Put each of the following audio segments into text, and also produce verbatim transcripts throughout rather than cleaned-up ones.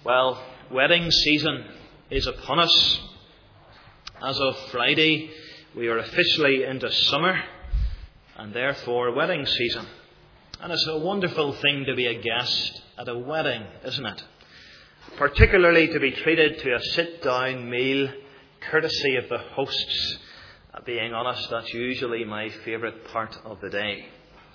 Well, wedding season is upon us. As of Friday, we are officially into summer, and therefore wedding season. And it's a wonderful thing to be a guest at a wedding, isn't it? Particularly to be treated to a sit-down meal, courtesy of the hosts. Being honest, that's usually my favourite part of the day.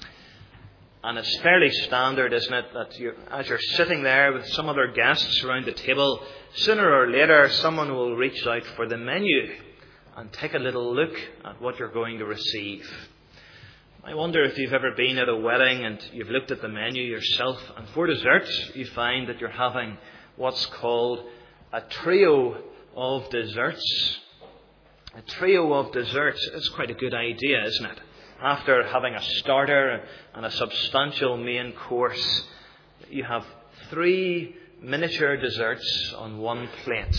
And it's fairly standard, isn't it, that you're, as you're sitting there with some other guests around the table, sooner or later someone will reach out for the menu and take a little look at what you're going to receive. I wonder if you've ever been at a wedding and you've looked at the menu yourself, and for dessert you find that you're having what's called a trio of desserts. A trio of desserts is quite a good idea, isn't it? After having a starter and a substantial main course, you have three miniature desserts on one plate.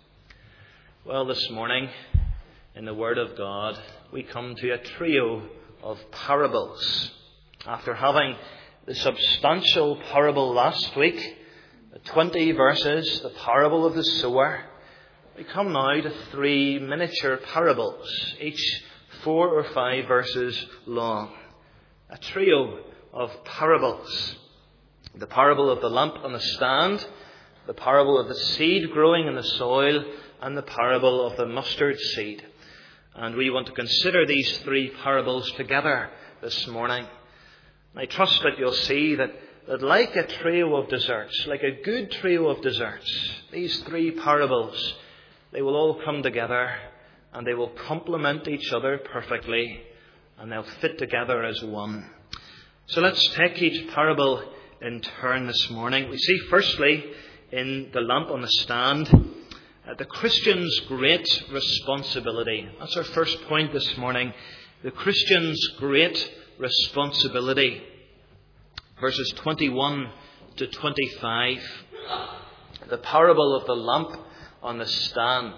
Well, this morning, in the Word of God, we come to a trio of parables. After having the substantial parable last week, the twenty verses, the parable of the sower, we come now to three miniature parables, each four or five verses long. A trio of parables. The parable of the lamp on the stand, the parable of the seed growing in the soil, and the parable of the mustard seed. And we want to consider these three parables together this morning. I trust that you'll see that, that like a trio of desserts, like a good trio of desserts, these three parables, they will all come together and they will complement each other perfectly, and they'll fit together as one. So let's take each parable in turn this morning. We see firstly in the lamp on the stand, uh, the Christian's great responsibility. That's our first point this morning. The Christian's great responsibility. Verses twenty-one to twenty-five. The parable of the lamp on the stand.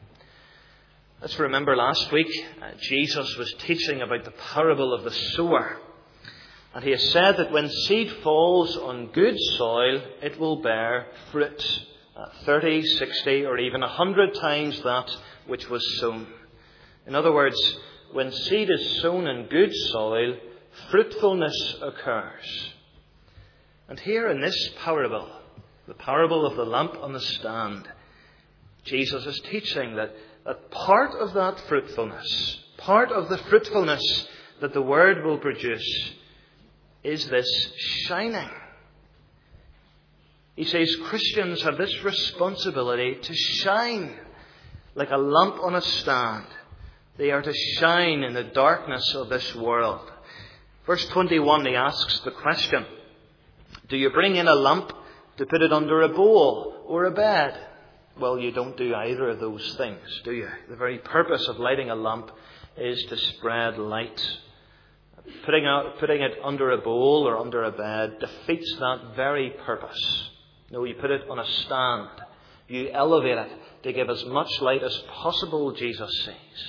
Let's remember last week, uh, Jesus was teaching about the parable of the sower. And he has said that when seed falls on good soil, it will bear fruit. Uh, thirty, sixty, or even one hundred times that which was sown. In other words, when seed is sown in good soil, fruitfulness occurs. And here in this parable, the parable of the lamp on the stand, Jesus is teaching that That part of that fruitfulness, part of the fruitfulness that the Word will produce, is this shining. He says Christians have this responsibility to shine like a lamp on a stand. They are to shine in the darkness of this world. Verse twenty-one, he asks the question, do you bring in a lamp to put it under a bowl or a bed? Well, you don't do either of those things, do you? The very purpose of lighting a lamp is to spread light. Putting, out, putting it under a bowl or under a bed defeats that very purpose. No, you put it on a stand. You elevate it to give as much light as possible, Jesus says.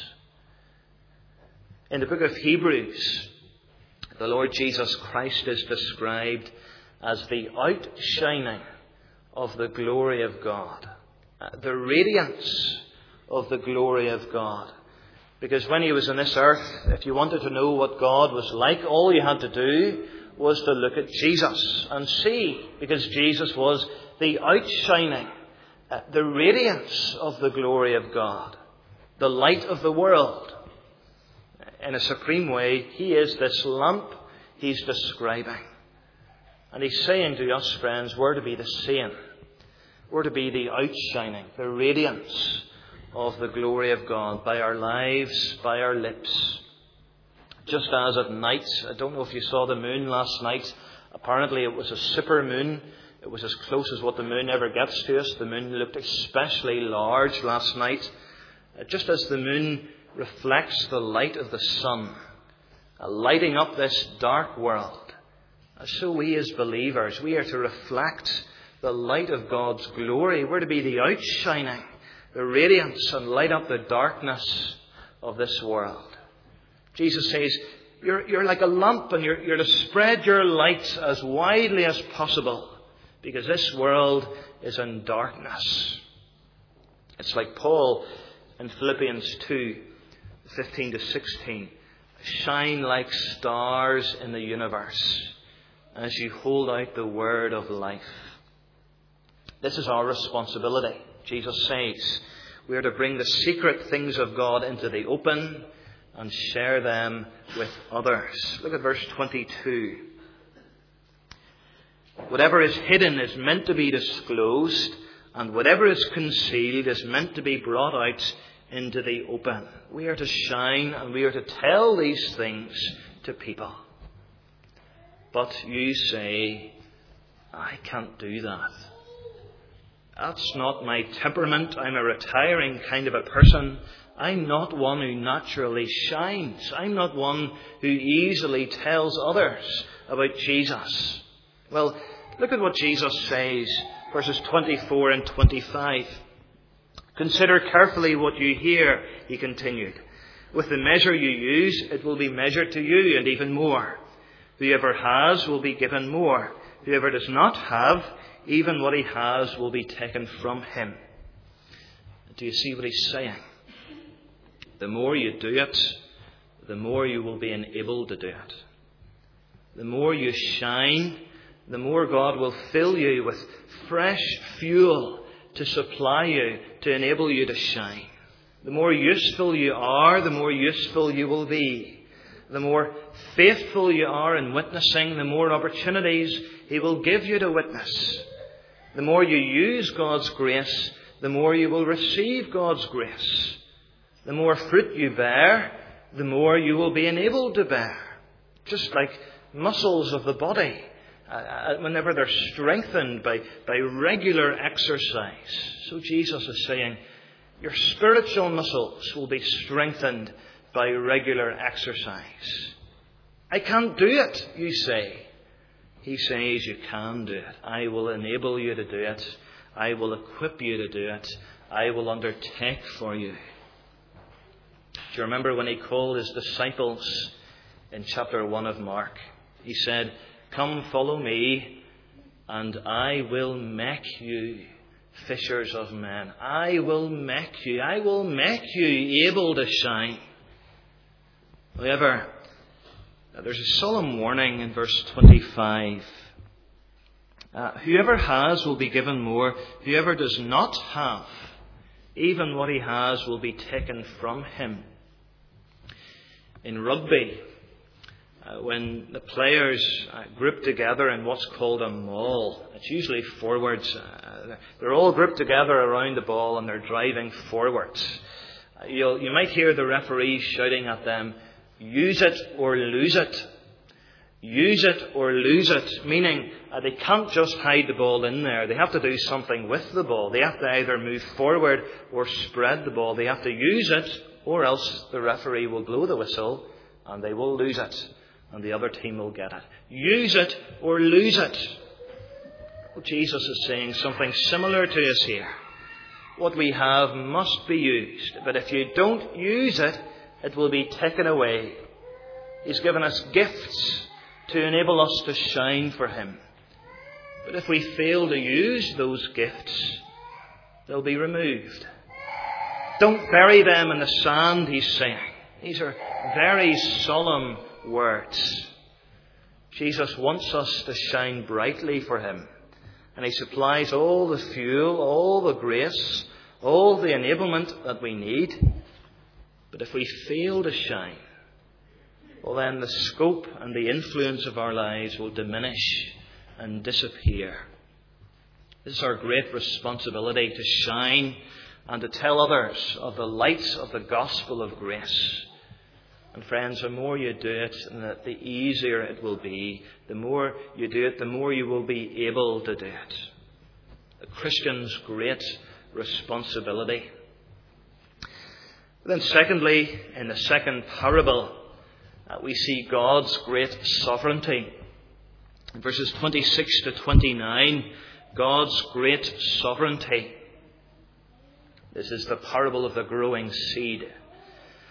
In the book of Hebrews, the Lord Jesus Christ is described as the outshining of the glory of God. The radiance of the glory of God. Because when he was on this earth, if you wanted to know what God was like, all you had to do was to look at Jesus and see. Because Jesus was the outshining, uh, the radiance of the glory of God. The light of the world. In a supreme way, he is this lamp he's describing. And he's saying to us, friends, we're to be the same. We're to be the outshining, the radiance of the glory of God by our lives, by our lips. Just as at night, I don't know if you saw the moon last night. Apparently it was a super moon. It was as close as what the moon ever gets to us. The moon looked especially large last night. Just as the moon reflects the light of the sun, lighting up this dark world, so we as believers, we are to reflect the light of God's glory. We're to be the outshining, the radiance, and light up the darkness of this world. Jesus says, you're, you're like a lamp, and you're, you're to spread your light as widely as possible because this world is in darkness. It's like Paul in Philippians two, fifteen to sixteen. Shine like stars in the universe as you hold out the word of life. This is our responsibility. Jesus says we are to bring the secret things of God into the open and share them with others. Look at verse twenty-two. Whatever is hidden is meant to be disclosed, and whatever is concealed is meant to be brought out into the open. We are to shine and we are to tell these things to people. But you say, I can't do that. That's not my temperament. I'm a retiring kind of a person. I'm not one who naturally shines. I'm not one who easily tells others about Jesus. Well, look at what Jesus says, verses twenty-four and twenty-five. Consider carefully what you hear, he continued. With the measure you use, it will be measured to you, and even more. Whoever has will be given more. Whoever does not have, even what he has will be taken from him. Do you see what he's saying? The more you do it, the more you will be enabled to do it. The more you shine, the more God will fill you with fresh fuel to supply you, to enable you to shine. The more useful you are, the more useful you will be. The more faithful you are in witnessing, the more opportunities he will give you to witness. The more you use God's grace, the more you will receive God's grace. The more fruit you bear, the more you will be enabled to bear. Just like muscles of the body, uh, whenever they're strengthened by, by regular exercise. So Jesus is saying, your spiritual muscles will be strengthened by regular exercise. I can't do it, you say. He says you can do it. I will enable you to do it. I will equip you to do it. I will undertake for you. Do you remember when he called his disciples in chapter one of Mark? He said, come follow me and I will make you fishers of men. I will make you. I will make you able to shine. However, there's a solemn warning in verse twenty-five. Uh, whoever has will be given more. Whoever does not have, even what he has will be taken from him. In rugby, uh, when the players uh, group together in what's called a maul, it's usually forwards. Uh, they're all grouped together around the ball and they're driving forwards. Uh, you'll, you might hear the referee shouting at them, use it or lose it. Use it or lose it. Meaning uh, they can't just hide the ball in there. They have to do something with the ball. They have to either move forward or spread the ball. They have to use it, or else the referee will blow the whistle and they will lose it. And the other team will get it. Use it or lose it. Well, Jesus is saying something similar to us here. What we have must be used. But if you don't use it, it will be taken away. He's given us gifts to enable us to shine for him. But if we fail to use those gifts, they'll be removed. Don't bury them in the sand, he's saying. These are very solemn words. Jesus wants us to shine brightly for him. And he supplies all the fuel, all the grace, all the enablement that we need. But if we fail to shine, well then the scope and the influence of our lives will diminish and disappear. This is our great responsibility, to shine and to tell others of the lights of the gospel of grace. And friends, the more you do it, the easier it will be. The more you do it, the more you will be able to do it. The Christian's great responsibility. Then secondly, in the second parable, uh, we see God's great sovereignty. In verses twenty-six to twenty-nine, God's great sovereignty. This is the parable of the growing seed.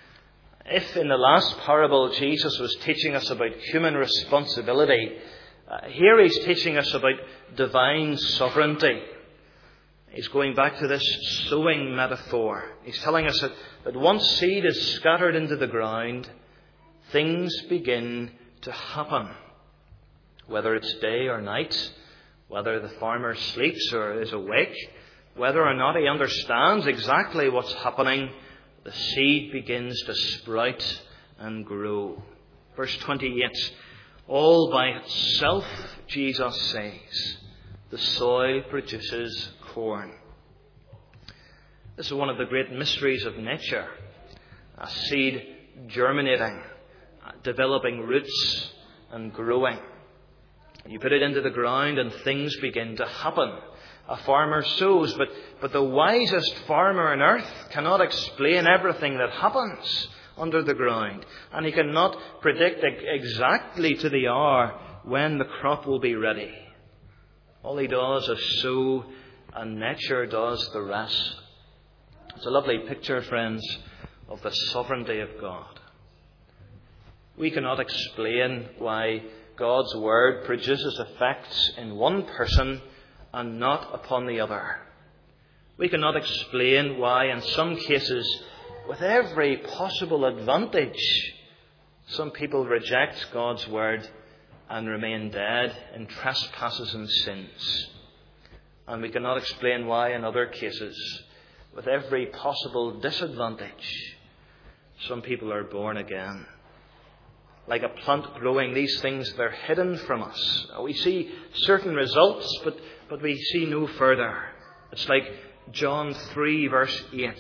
If in the last parable Jesus was teaching us about human responsibility, Uh, here he's teaching us about divine sovereignty. He's going back to this sowing metaphor. He's telling us that, that once seed is scattered into the ground, things begin to happen. Whether it's day or night, whether the farmer sleeps or is awake, whether or not he understands exactly what's happening, the seed begins to sprout and grow. Verse twenty-eight, all by itself, Jesus says, the soil produces corn. This is one of the great mysteries of nature. A seed germinating, developing roots and growing. You put it into the ground and things begin to happen. A farmer sows, but, but the wisest farmer on earth cannot explain everything that happens under the ground. And he cannot predict exactly to the hour when the crop will be ready. All he does is sow, and nature does the rest. It's a lovely picture, friends, of the sovereignty of God. We cannot explain why God's word produces effects in one person and not upon the other. We cannot explain why, in some cases, with every possible advantage, some people reject God's word and remain dead in trespasses and sins. And we cannot explain why, in other cases, with every possible disadvantage, some people are born again. Like a plant growing, these things, they're hidden from us. We see certain results, but, but we see no further. It's like John three, verse eight.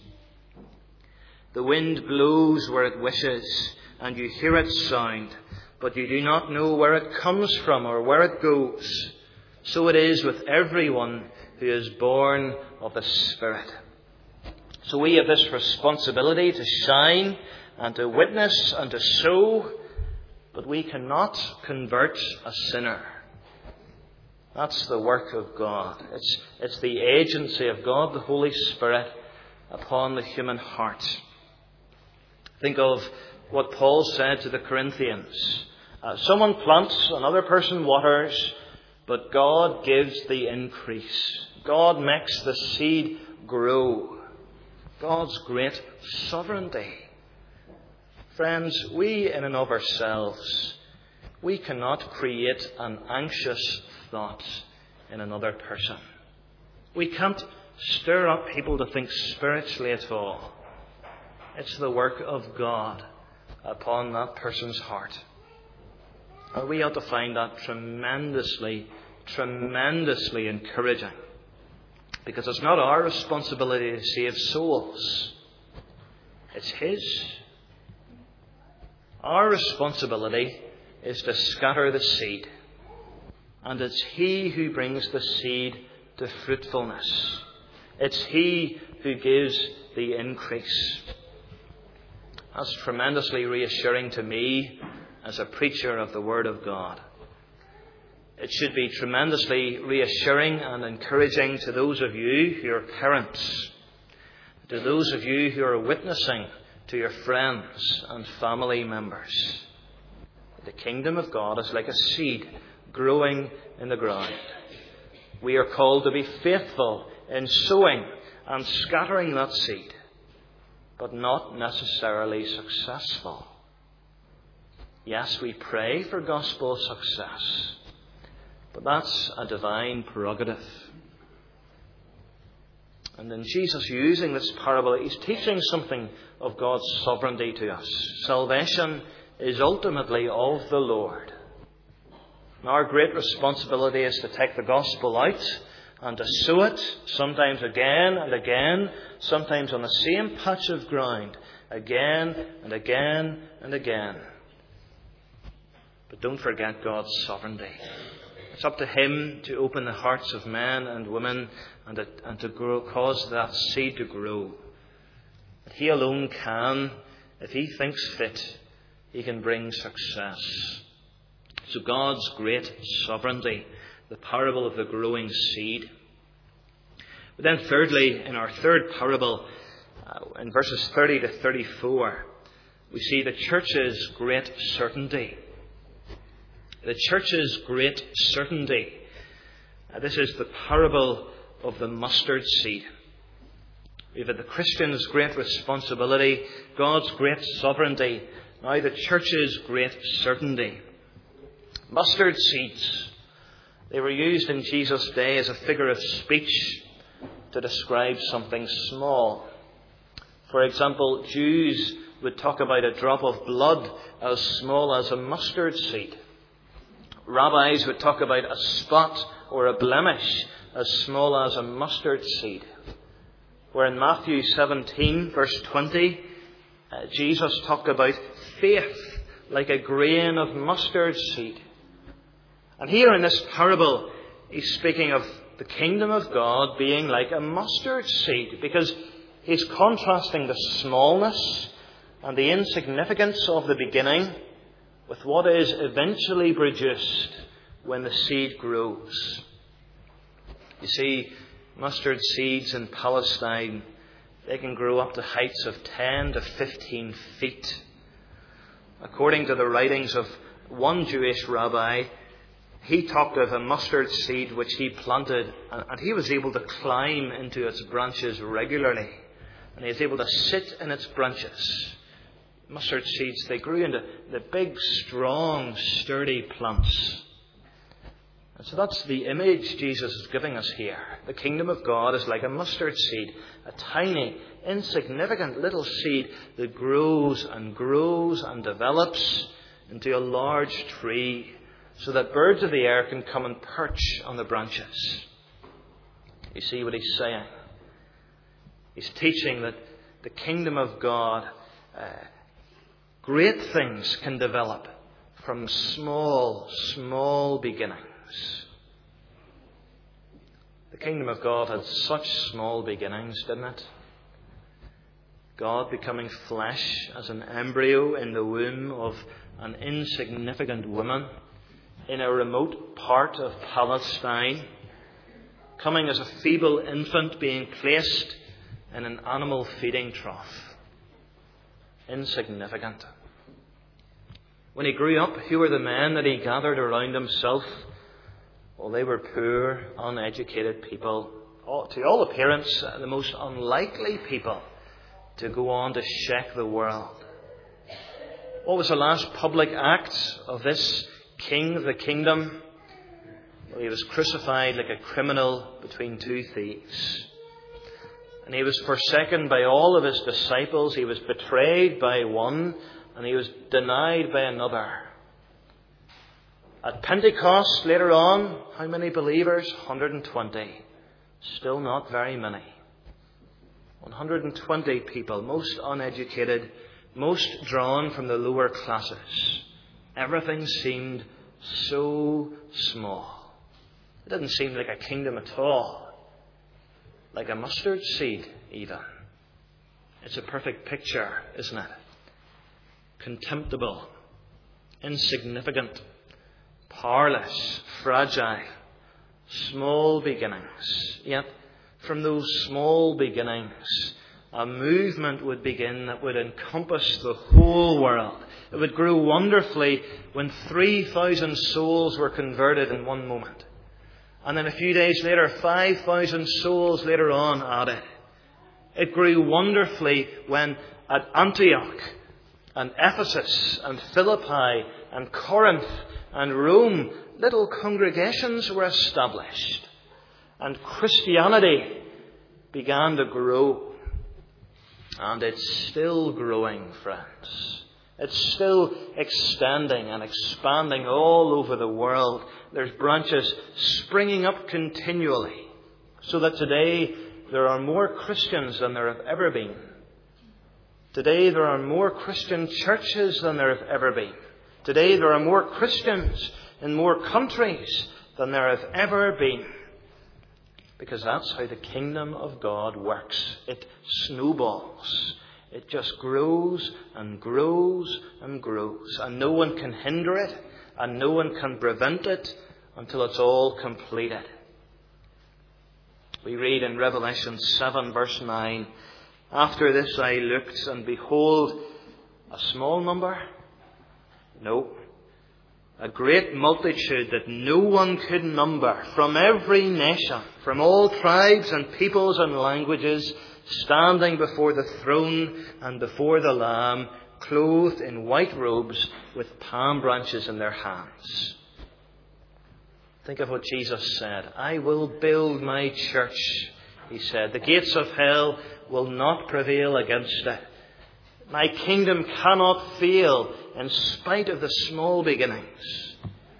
The wind blows where it wishes, and you hear its sound, but you do not know where it comes from or where it goes. So it is with everyone who is born of the Spirit. So we have this responsibility to shine and to witness and to sow, but we cannot convert a sinner. That's the work of God. It's, it's the agency of God, the Holy Spirit, upon the human heart. Think of what Paul said to the Corinthians. Uh, someone plants, another person waters, but God gives the increase. God makes the seed grow. God's great sovereignty. Friends, we in and of ourselves, we cannot create an anxious thought in another person. We can't stir up people to think spiritually at all. It's the work of God upon that person's heart. And we ought to find that tremendously, tremendously encouraging. Because it's not our responsibility to save souls. It's His. Our responsibility is to scatter the seed. And it's He who brings the seed to fruitfulness. It's He who gives the increase. That's tremendously reassuring to me as a preacher of the Word of God. It should be tremendously reassuring and encouraging to those of you who are parents, to those of you who are witnessing to your friends and family members. The kingdom of God is like a seed growing in the ground. We are called to be faithful in sowing and scattering that seed, but not necessarily successful. Yes, we pray for gospel success, but that's a divine prerogative. And in Jesus using this parable, He's teaching something of God's sovereignty to us. Salvation is ultimately of the Lord. And our great responsibility is to take the gospel out and to sow it, sometimes again and again, sometimes on the same patch of ground, again and again and again. But don't forget God's sovereignty. It's up to Him to open the hearts of men and women and to, and to grow, cause that seed to grow. But He alone can, if He thinks fit, He can bring success. So God's great sovereignty, the parable of the growing seed. But then thirdly, in our third parable, uh, in verses thirty to thirty-four, we see the church's great certainty. The church's great certainty. Uh, this is the parable of the mustard seed. We've had the Christian's great responsibility, God's great sovereignty, now the church's great certainty. Mustard seeds. They were used in Jesus' day as a figure of speech to describe something small. For example, Jews would talk about a drop of blood as small as a mustard seed. Rabbis would talk about a spot or a blemish as small as a mustard seed. Where in Matthew seventeen, verse twenty, uh, Jesus talked about faith like a grain of mustard seed. And here in this parable, he's speaking of the kingdom of God being like a mustard seed, because he's contrasting the smallness and the insignificance of the beginning with what is eventually produced when the seed grows. You see, mustard seeds in Palestine, they can grow up to heights of ten to fifteen feet. According to the writings of one Jewish rabbi, he talked of a mustard seed which he planted, and he was able to climb into its branches regularly. And he was able to sit in its branches. Mustard seeds, they grew into the big, strong, sturdy plants. And so that's the image Jesus is giving us here. The kingdom of God is like a mustard seed, a tiny, insignificant little seed that grows and grows and develops into a large tree so that birds of the air can come and perch on the branches. You see what he's saying? He's teaching that the kingdom of God, uh, great things can develop from small, small beginnings. The kingdom of God had such small beginnings, didn't it? God becoming flesh as an embryo in the womb of an insignificant woman in a remote part of Palestine, coming as a feeble infant being placed in an animal feeding trough. Insignificant. When he grew up, who were the men that he gathered around himself? Well, they were poor, uneducated people. To all appearance, the most unlikely people to go on to shake the world. What was the last public act of this king of the kingdom? Well, he was crucified like a criminal between two thieves. And he was forsaken by all of his disciples. He was betrayed by one, and he was denied by another. At Pentecost later on, how many believers? one hundred twenty. Still not very many. one hundred twenty people, most uneducated, most drawn from the lower classes. Everything seemed so small. It didn't seem like a kingdom at all. Like a mustard seed, even. It's a perfect picture, isn't it? Contemptible, insignificant, powerless, fragile, small beginnings. Yet, from those small beginnings, a movement would begin that would encompass the whole world. It would grow wonderfully when three thousand souls were converted in one moment. And then a few days later, five thousand souls later on added. It grew wonderfully when at Antioch and Ephesus and Philippi and Corinth and Rome, little congregations were established. And Christianity began to grow. And it's still growing, friends. It's still extending and expanding all over the world. There's branches springing up continually, so that today there are more Christians than there have ever been. Today there are more Christian churches than there have ever been. Today there are more Christians in more countries than there have ever been. Because that's how the kingdom of God works. It snowballs. It just grows and grows and grows. And no one can hinder it. And no one can prevent it until it's all completed. We read in Revelation seven verse nine, "After this I looked, and behold, a small number? No. a great multitude that no one could number, from every nation, from all tribes and peoples and languages, standing before the throne and before the Lamb, clothed in white robes with palm branches in their hands. Think of what Jesus said. I will build my church, he said. The gates of hell will not prevail against it. My kingdom cannot fail in spite of the small beginnings.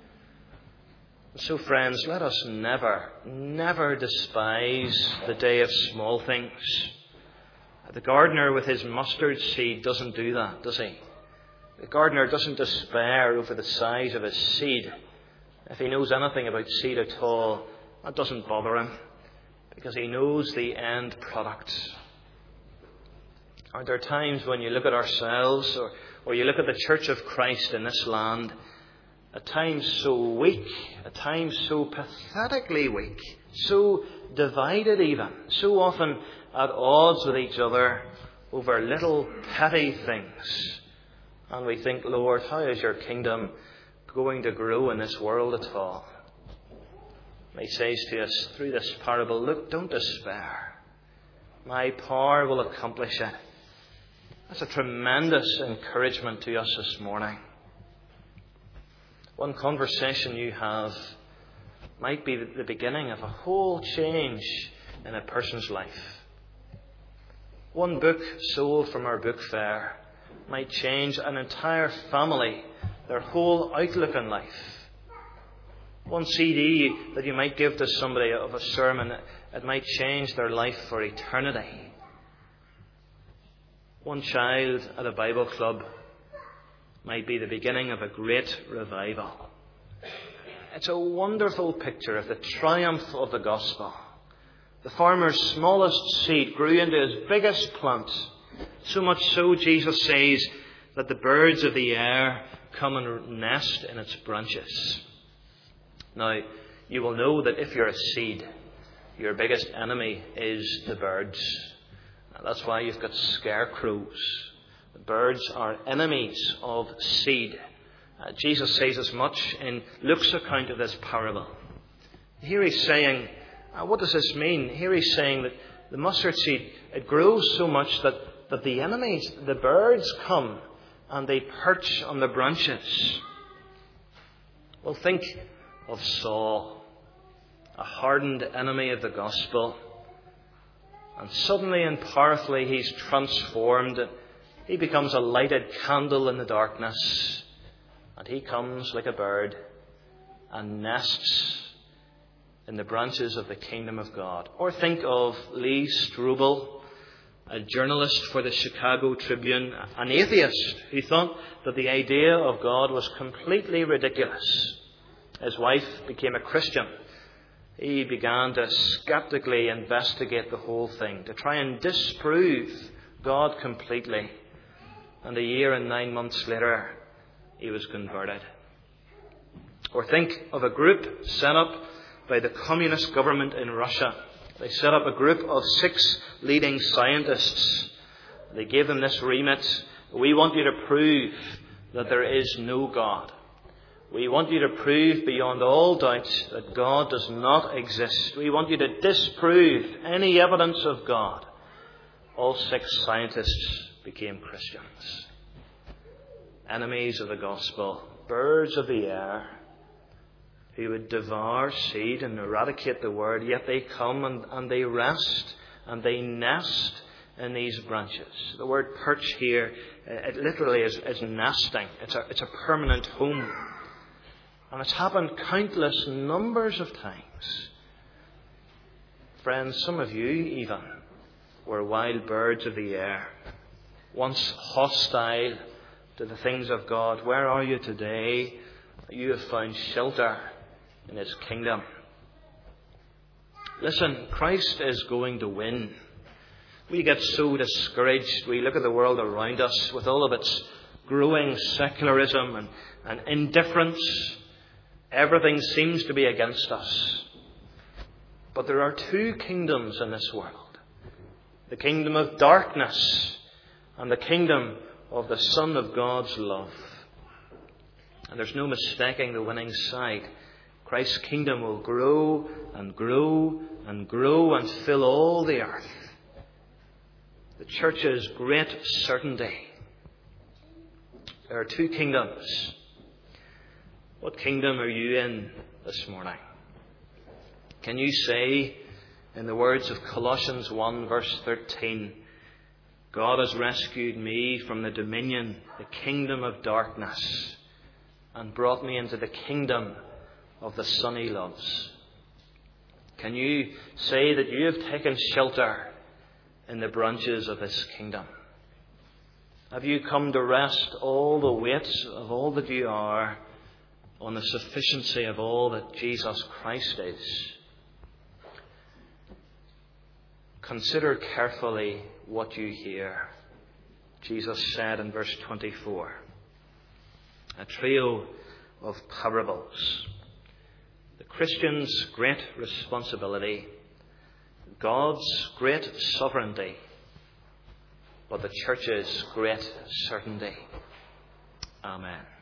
So friends, let us never, never despise the day of small things. The gardener with his mustard seed doesn't do that, does he? The gardener doesn't despair over the size of his seed. If he knows anything about seed at all, that doesn't bother him, because he knows the end product. Aren't there times when you look at ourselves, or, or you look at the Church of Christ in this land, at times so weak, at times so pathetically weak, so divided even, so often at odds with each other over little petty things. And we think, Lord, how is your kingdom going to grow in this world at all? He says to us through this parable, look, don't despair. My power will accomplish it. That's a tremendous encouragement to us this morning. One conversation you have might be the beginning of a whole change in a person's life. One book sold from our book fair might change an entire family, their whole outlook on life. One C D that you might give to somebody of a sermon, it might change their life for eternity. One child at a Bible club might be the beginning of a great revival. It's a wonderful picture of the triumph of the gospel. The farmer's smallest seed grew into his biggest plant, so much so, Jesus says, that the birds of the air come and nest in its branches. Now, you will know that if you're a seed, your biggest enemy is the birds. That's why you've got scarecrows. The birds are enemies of seed. Uh, Jesus says as much in Luke's account of this parable. Here he's saying, uh, what does this mean? Here he's saying that the mustard seed, it grows so much that, that the enemies, the birds, come and they perch on the branches. Well, think of Saul, a hardened enemy of the gospel. And suddenly and powerfully he's transformed. He becomes a lighted candle in the darkness. And he comes like a bird and nests in the branches of the kingdom of God. Or think of Lee Strobel, a journalist for the Chicago Tribune, an atheist who thought that the idea of God was completely ridiculous. His wife became a Christian. He began to skeptically investigate the whole thing, to try and disprove God completely. And a year and nine months later, he was converted. Or think of a group set up by the communist government in Russia. They set up a group of six leading scientists. They gave them this remit: we want you to prove that there is no God. We want you to prove beyond all doubt that God does not exist. We want you to disprove any evidence of God. All six scientists became Christians. Enemies of the gospel, birds of the air, who would devour seed and eradicate the word, yet they come and, and they rest and they nest in these branches. The word perch here, it literally is, is nesting. It's a, it's a permanent home. And it's happened countless numbers of times. Friends, some of you even were wild birds of the air, once hostile to the things of God. Where are you today? You have found shelter in His kingdom. Listen, Christ is going to win. We get so discouraged. We look at the world around us with all of its growing secularism and, and indifference. Everything seems to be against us. But there are two kingdoms in this world. The kingdom of darkness and the kingdom of the Son of God's love. And there's no mistaking the winning side. Christ's kingdom will grow and grow and grow and fill all the earth. The church's great certainty. There are two kingdoms. What kingdom are you in this morning? Can you say, in the words of Colossians one verse thirteen, God has rescued me from the dominion, the kingdom of darkness, and brought me into the kingdom of the Son he loves? Can you say that you have taken shelter in the branches of this kingdom? Have you come to rest all the weight of all that you are on the sufficiency of all that Jesus Christ is? Consider carefully what you hear. Jesus said in verse twenty-four, a trio of parables. The Christian's great responsibility, God's great sovereignty, but the church's great certainty. Amen.